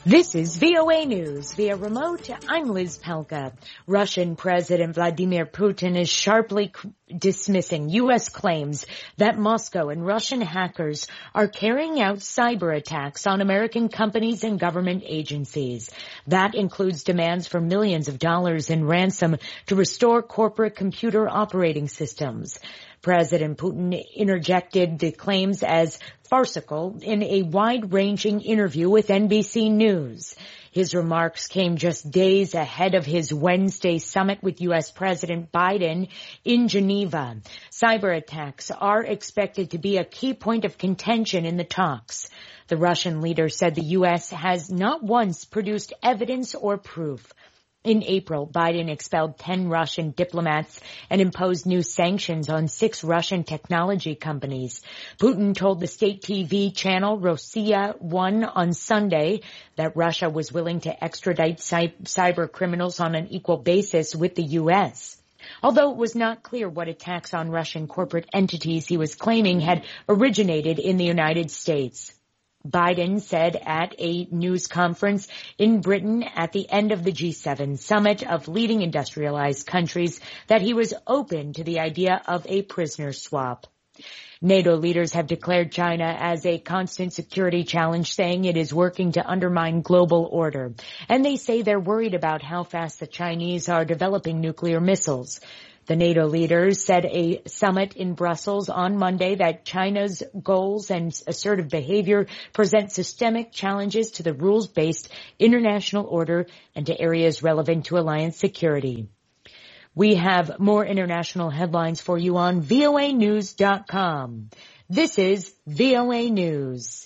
This is VOA News. Via remote, I'm Liz Pelka. Russian President Vladimir Putin is sharply dismissing U.S. claims that Moscow and Russian hackers are carrying out cyber attacks on American companies and government agencies. That includes demands for millions of dollars in ransom to restore corporate computer operating systems. President Putin interjected the claims as farcical in a wide-ranging interview with NBC News. His remarks came just days ahead of his Wednesday summit with U.S. President Biden in Geneva. Cyber attacks are expected to be a key point of contention in the talks. The Russian leader said the U.S. has not once produced evidence or proof. In April, Biden expelled 10 Russian diplomats and imposed new sanctions on 6 Russian technology companies. Putin told the state TV channel Rossiya 1 on Sunday that Russia was willing to extradite cyber criminals on an equal basis with the U.S. Although it was not clear what attacks on Russian corporate entities he was claiming had originated in the United States. Biden said at a news conference in Britain at the end of the G7 summit of leading industrialized countries that he was open to the idea of a prisoner swap. NATO leaders have declared China as a constant security challenge, saying it is working to undermine global order. And they say they're worried about how fast the Chinese are developing nuclear missiles. The NATO leaders said a summit in Brussels on Monday that China's goals and assertive behavior present systemic challenges to the rules-based international order and to areas relevant to alliance security. We have more international headlines for you on voanews.com. This is VOA News.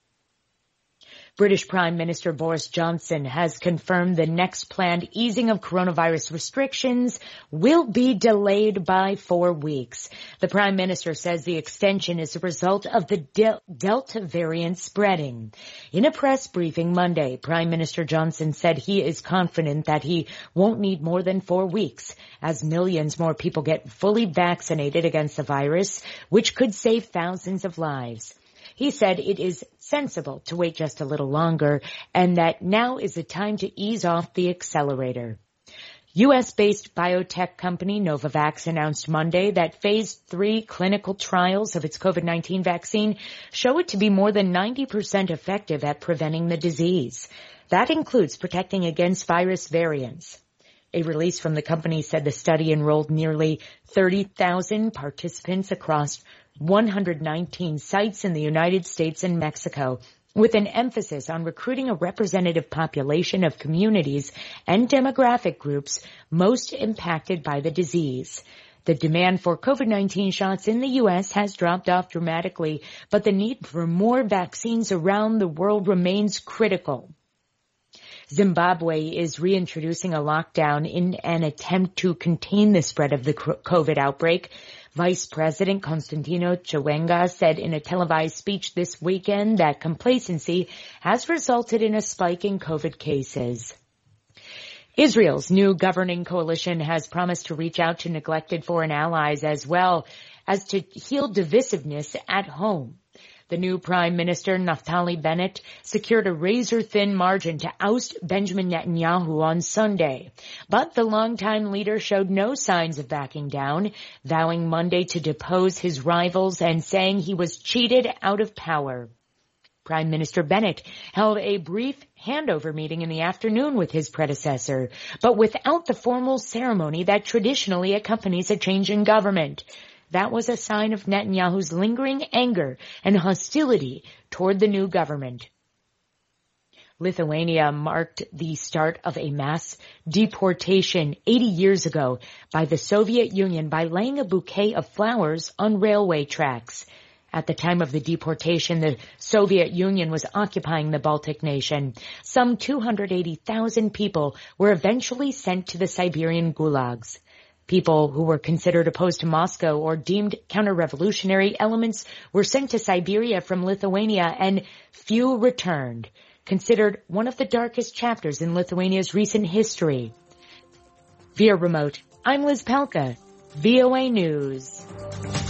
British Prime Minister Boris Johnson has confirmed the next planned easing of coronavirus restrictions will be delayed by 4 weeks. The Prime Minister says the extension is a result of the Delta variant spreading. In a press briefing Monday, Prime Minister Johnson said he is confident that he won't need more than 4 weeks as millions more people get fully vaccinated against the virus, which could save thousands of lives. He said it is sensible to wait just a little longer and that now is the time to ease off the accelerator. U.S.-based biotech company Novavax announced Monday that Phase 3 clinical trials of its COVID-19 vaccine show it to be more than 90% effective at preventing the disease. That includes protecting against virus variants. A release from the company said the study enrolled nearly 30,000 participants across 119 sites in the United States and Mexico, with an emphasis on recruiting a representative population of communities and demographic groups most impacted by the disease. The demand for COVID-19 shots in the U.S. has dropped off dramatically, but the need for more vaccines around the world remains critical. Zimbabwe is reintroducing a lockdown in an attempt to contain the spread of the COVID outbreak. Vice President Constantino Chiwenga said in a televised speech this weekend that complacency has resulted in a spike in COVID cases. Israel's new governing coalition has promised to reach out to neglected foreign allies as well as to heal divisiveness at home. The new Prime Minister, Naftali Bennett, secured a razor-thin margin to oust Benjamin Netanyahu on Sunday. But the longtime leader showed no signs of backing down, vowing Monday to depose his rivals and saying he was cheated out of power. Prime Minister Bennett held a brief handover meeting in the afternoon with his predecessor, but without the formal ceremony that traditionally accompanies a change in government. That was a sign of Netanyahu's lingering anger and hostility toward the new government. Lithuania marked the start of a mass deportation 80 years ago by the Soviet Union by laying a bouquet of flowers on railway tracks. At the time of the deportation, the Soviet Union was occupying the Baltic nation. Some 280,000 people were eventually sent to the Siberian gulags. People who were considered opposed to Moscow or deemed counter-revolutionary elements were sent to Siberia from Lithuania, and few returned, considered one of the darkest chapters in Lithuania's recent history. Via remote, I'm Liz Pelka, VOA News.